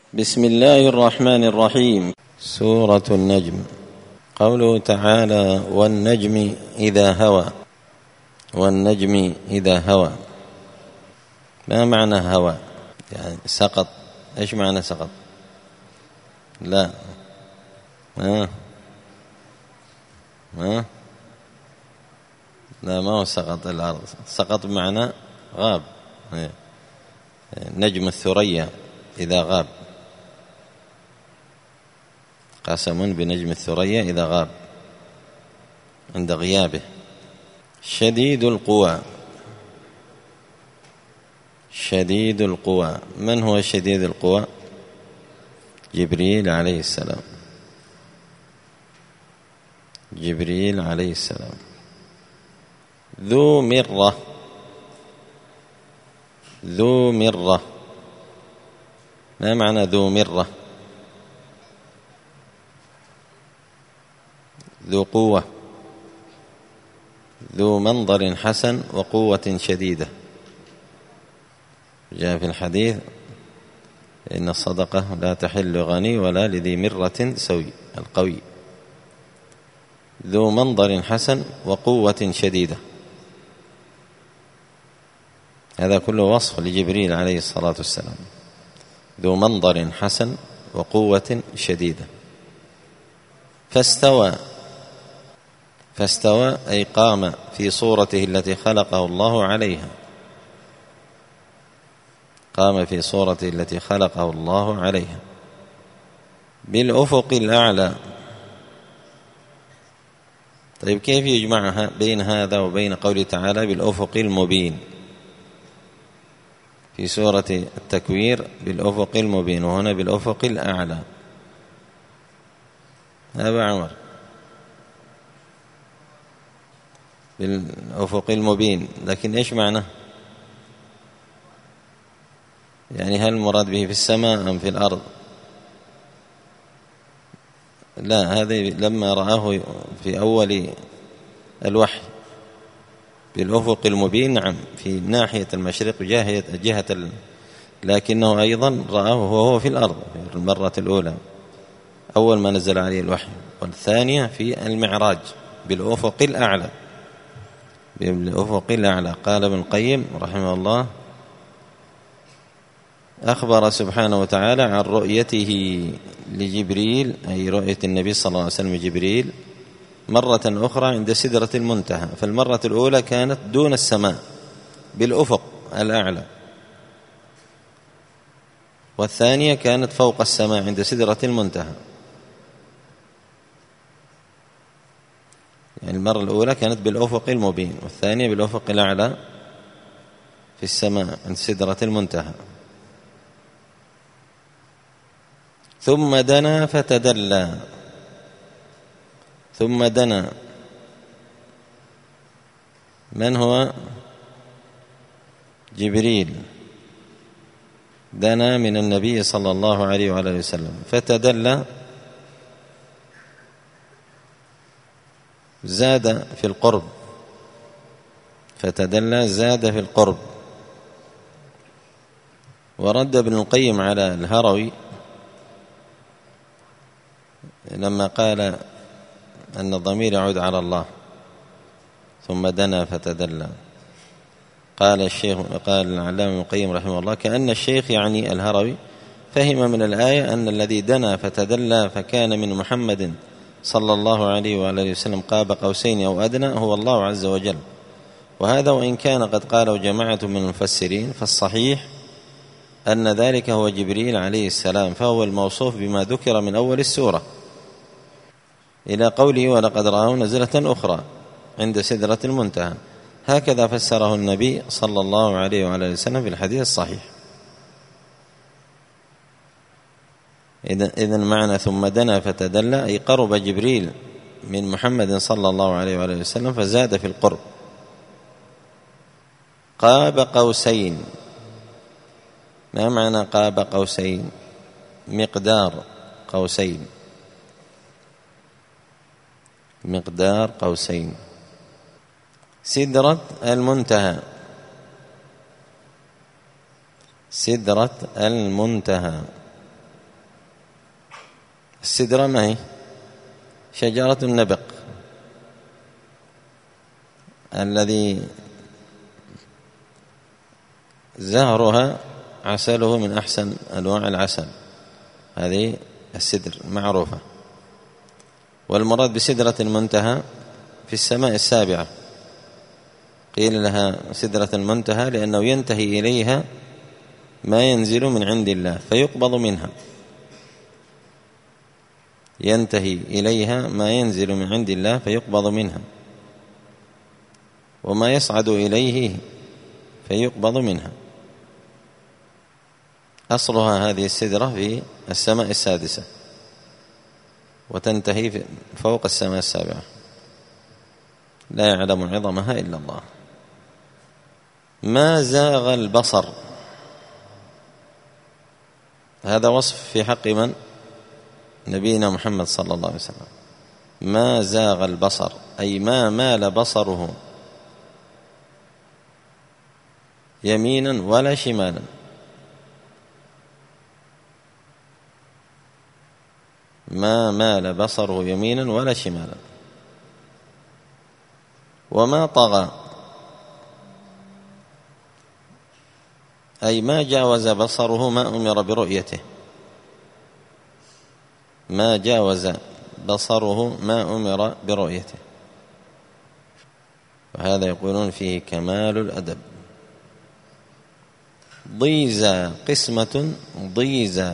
بسم الله الرحمن الرحيم. سورة النجم. قوله تعالى: والنجم إذا هوى. والنجم إذا هوى، ما معنى هوى؟ يعني سقط. إيش معنى سقط؟ لا لا، ما هو سقط الأرض. سقط بمعنى غاب. نجم الثريا إذا غاب، قسم بنجم الثريا إذا غاب عند غيابه. شديد القوى. شديد القوى، من هو شديد القوى؟ جبريل عليه السلام. جبريل عليه السلام. ذو مرة. ذو مرة، ما معنى ذو مرة؟ ذو قوة، ذو منظر حسن وقوة شديدة. جاء في الحديث: إن الصدقة لا تحل غني ولا لذي مرة سوي. القوي ذو منظر حسن وقوة شديدة، هذا كله وصف لجبريل عليه الصلاة والسلام. ذو منظر حسن وقوة شديدة. فاستوى أي قام في صورته التي خلقه الله عليها. قام في صورته التي خلقه الله عليها بالأفق الأعلى. طيب، كيف يجمعها بين هذا وبين قوله تعالى بالأفق المبين في سورة التكوير؟ بالأفق المبين، وهنا بالأفق الأعلى. أبا عمر، بالأفق المبين، لكن إيش معنى؟ يعني هل المراد به في السماء أم في الأرض؟ لا، هذا لما رآه في أول الوحي بالأفق المبين، نعم، في ناحية المشرق جهة لكنه أيضا رآه وهو في الأرض في المرة الأولى أول ما نزل عليه الوحي، والثانية في المعراج بالأفق الأعلى. بالأفق الأعلى. قال ابن القيم رحمه الله: أخبر سبحانه وتعالى عن رؤيته لجبريل، أي رؤية النبي صلى الله عليه وسلم جبريل مرة أخرى عند سدرة المنتهى. فالمرة الأولى كانت دون السماء بالأفق الأعلى، والثانية كانت فوق السماء عند سدرة المنتهى. يعني المرة الأولى كانت بالأفق المبين، والثانية بالأفق الأعلى في السماء عند سدرة المنتهى. ثم دنا فتدلى. ثم دنا، من هو؟ جبريل. دنا من النبي صلى الله عليه وعلى اله وسلم. فتدلى، زاد في القرب. فتدلى زاد في القرب. ورد ابن القيم على الهروي لما قال أن الضمير يعود على الله، ثم دنا فتدلى. قال العلامة ابن القيم رحمه الله: كأن الشيخ يعني الهروي فهم من الآية أن الذي دنا فتدلى فكان من محمد صلى الله عليه وآله وسلم قاب قوسين أو أدنى هو الله عز وجل. وهذا وإن كان قد قاله جماعة من المفسرين، فالصحيح أن ذلك هو جبريل عليه السلام، فهو الموصوف بما ذكر من أول السورة إلى قوله: ولقد رآه نزلة أخرى عند سدرة المنتهى. هكذا فسره النبي صلى الله عليه وعلى وسلم في الحديث الصحيح. إذن معنى ثم دنا فتدلى أي قرب جبريل من محمد صلى الله عليه وعلى وسلم فزاد في القرب. قاب قوسين، ما معنى قاب قوسين؟ مقدار قوسين. مقدار قوسين. سدرة المنتهى. سدرة المنتهى السدرة ما هي؟ شجرة النبق الذي زهرها عسله من أحسن أنواع العسل، هذه السدر معروفة. والمراد بسدرة المنتهى في السماء السابعة، قيل لها سدرة المنتهى لأنه ينتهي إليها ما ينزل من عند الله فيقبض منها، ينتهي إليها ما ينزل من عند الله فيقبض منها، وما يصعد إليه فيقبض منها. أصلها هذه السدرة في السماء السادسة وتنتهي فوق السماء السابعة، لا يعلم عظمها إلا الله. ما زاغ البصر، هذا وصف في حق من؟ نبينا محمد صلى الله عليه وسلم. ما زاغ البصر أي ما مال بصره يمينا ولا شمالا. ما مال بصره يمينا ولا شمالا. وما طغى أي ما جاوز بصره ما أمر برؤيته، ما جاوز بصره ما أمر برؤيته، وهذا يقولون فيه كمال الأدب. ضيزى قسمة ضيزى،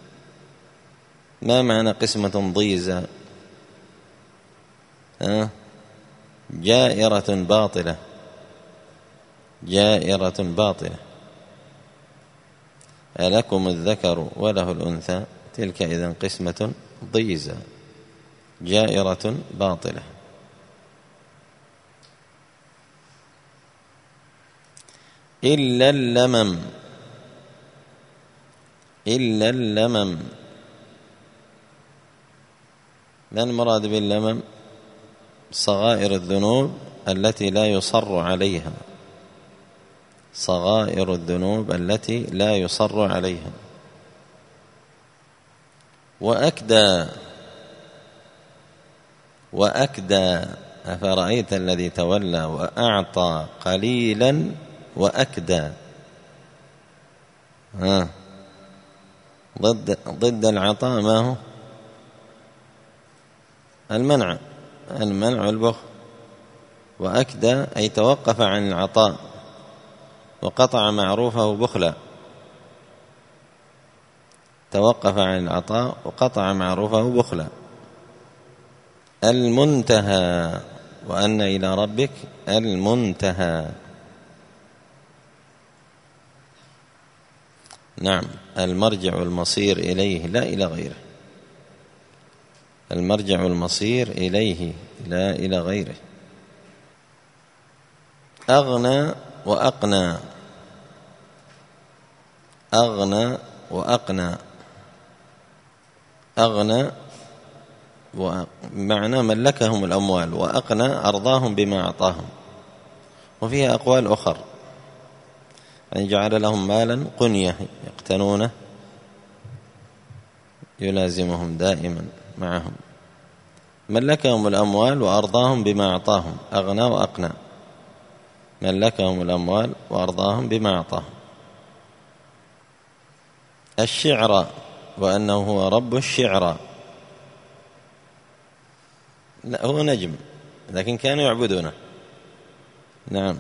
ما معنى قسمة ضيزى؟ جائرة باطلة، جائرة باطلة. ألكم الذكر وله الأنثى تلك إذن قسمة ضيزى، جائرة باطلة. إلا اللمم، إلا اللمم، ما المراد باللمم؟ صغائر الذنوب التي لا يصر عليها، صغائر الذنوب التي لا يصر عليها. وأكدى، وأكدى أفرأيت الذي تولى وأعطى قليلا وأكدى. ضد العطاء ما هو؟ المنع، المنع والبخل. وأكدى أي توقف عن العطاء وقطع معروفه بخلا، توقف عن العطاء وقطع معروفه بخلا. المنتهى، وأن إلى ربك المنتهى. نعم، المرجع والمصير إليه لا إلى غيره، المرجع والمصير إليه لا إلى غيره. أغنى وأقنى، أغنى وأقنى. أغنى بمعنى ملكهم الأموال، وأقنى أرضاهم بما أعطاهم. وفيها أقوال أخر، أن جعل لهم مالا قنية يقتنونه يلازمهم دائما معهم. ملكهم الأموال وأرضاهم بما أعطاهم، أغنى وأقنى، ملكهم الأموال وأرضاهم بما أعطاهم. الشعر، وأنه هو رب الشعر، لا هو نجم لكن كانوا يعبدونه. نعم.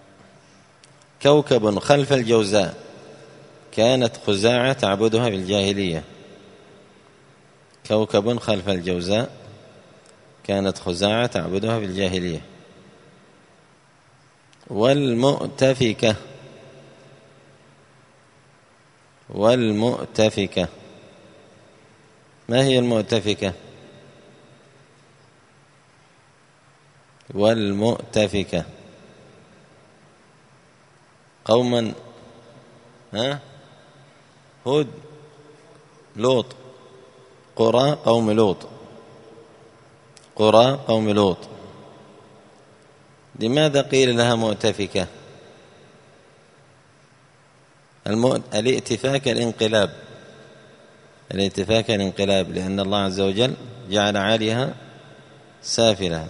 كوكب خلف الجوزاء، كانت خزاعة تعبدها في الجاهلية. كوكب خلف الجوزاء كانت خزاعة تعبدها في الجاهلية. والمؤتفكة، والمؤتفكة، ما هي المؤتفكة؟ والمؤتفكة قوما هود لوط، قرى قوم لوط، قرى قوم لوط. لماذا قيل لها مؤتفكة؟ الائتفاك الانقلاب، الاتفاك الانقلاب، لأن الله عز وجل جعل عاليها سافلها.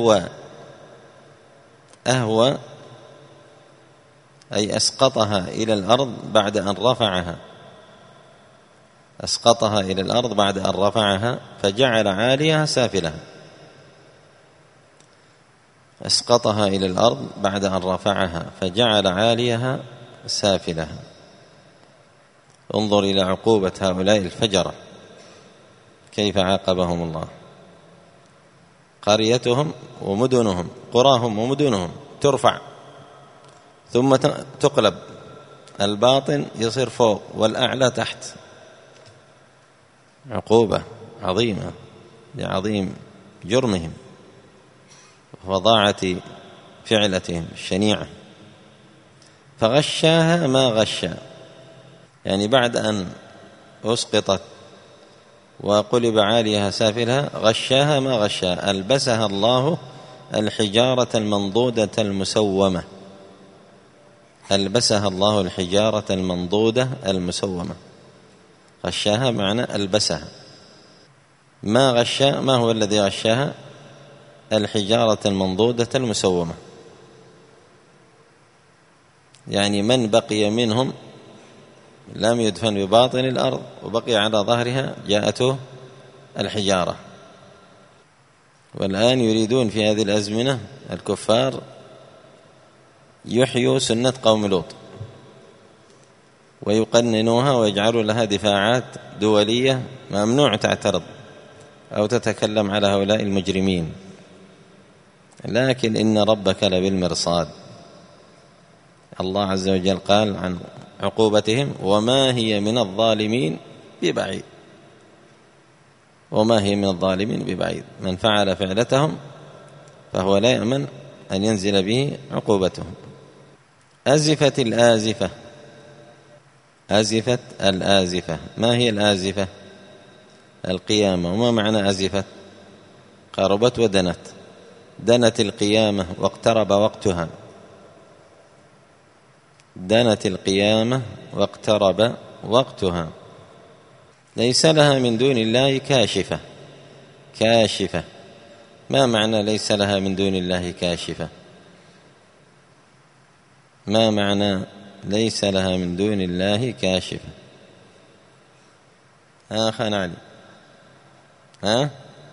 أهوى أي أسقطها إلى الأرض بعد أن رفعها، أسقطها إلى الأرض بعد أن رفعها فجعل عاليها سافلها. أسقطها إلى الأرض بعد أن رفعها فجعل عاليها سافلها. انظر إلى عقوبة هؤلاء الفجرة كيف عاقبهم الله. قريتهم ومدنهم، قراهم ومدنهم ترفع ثم تقلب، الباطن يصير فوق والأعلى تحت. عقوبة عظيمة لعظيم جرمهم وفظاعة فعلتهم الشنيعة. فغشاها ما غشا، يعني بعد أن أسقطت وقلب عاليها سافلها غشاها ما غشا، ألبسها الله الحجارة المنضودة المسومة. ألبسها الله الحجارة المنضودة المسومة. غشاها معنى ألبسها. ما غشا، ما هو الذي غشاها؟ الحجارة المنضودة المسومة، يعني من بقي منهم لم يدفن بباطن الأرض وبقي على ظهرها جاءته الحجارة. والآن يريدون في هذه الأزمنة الكفار يحيوا سنة قوم لوط ويقننوها ويجعلوا لها دفاعات دولية ممنوع تعترض أو تتكلم على هؤلاء المجرمين، لكن إن ربك لبالمرصاد. الله عز وجل قال عن عقوبتهم وما هي من الظالمين ببعيد. وما هي من الظالمين ببعيد. من فعل فعلتهم فهو لا يأمن أن ينزل به عقوبتهم. أزفت الآزفة. أزفت الآزفة. ما هي الآزفة؟ القيامة. وما معنى أزفت؟ قربت ودنت. دنت القيامة واقترب وقتها. دنت القيامة واقترب وقتها. ليس لها من دون الله كاشفة. كاشفة. ما معنى ليس لها من دون الله كاشفة؟ ما معنى ليس لها من دون الله كاشفة؟ أخانا علي،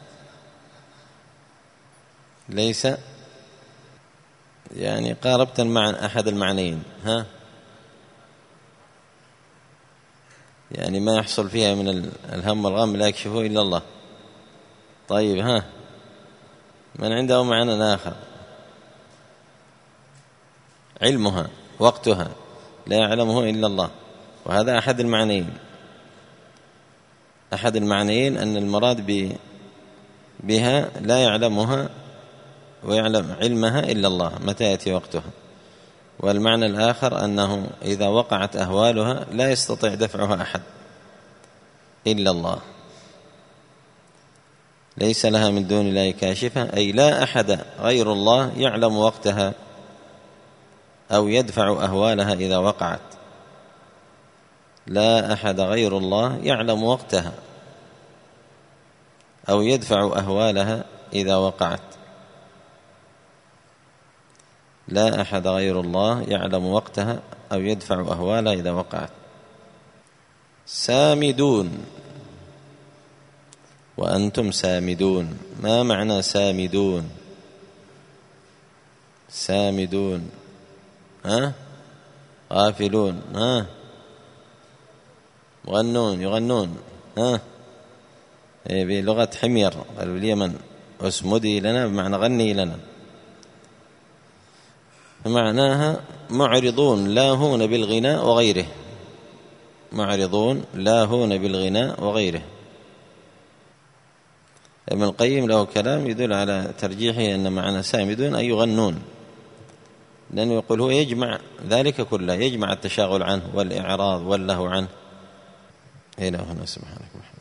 ليس يعني قاربت المعنى أحد المعنيين، يعني ما يحصل فيها من الهم والغم لا يكشفه إلا الله. طيب من عنده معنى آخر؟ علمها وقتها لا يعلمه إلا الله، وهذا أحد المعنيين. أحد المعنيين أن المراد بها لا يعلمها ويعلم علمها إلا الله متى يأتي وقتها. والمعنى الآخر أنه إذا وقعت أهوالها لا يستطيع دفعها أحد إلا الله. ليس لها من دون الله كاشفة أي لا أحد غير الله يعلم وقتها أو يدفع أهوالها إذا وقعت. لا أحد غير الله يعلم وقتها أو يدفع أهوالها إذا وقعت. لا أحد غير الله يعلم وقتها أو يدفع أهوالها إذا وقعت. سامدون وأنتم سامدون. ما معنى سامدون؟ سامدون غافلون، مغنون يغنون، بلغة حمير اليمن. اسمدي لنا بمعنى غني لنا. معناها معرضون لاهون بالغناء وغيره. معرضون لاهون بالغناء وغيره. ابن القيم له كلام يدل على ترجيحه أن معنى سامدون أي يغنون، لأنه يقول هو يجمع ذلك كله، يجمع التشاغل عنه والإعراض واللهو عنه. إلى هنا سبحانك.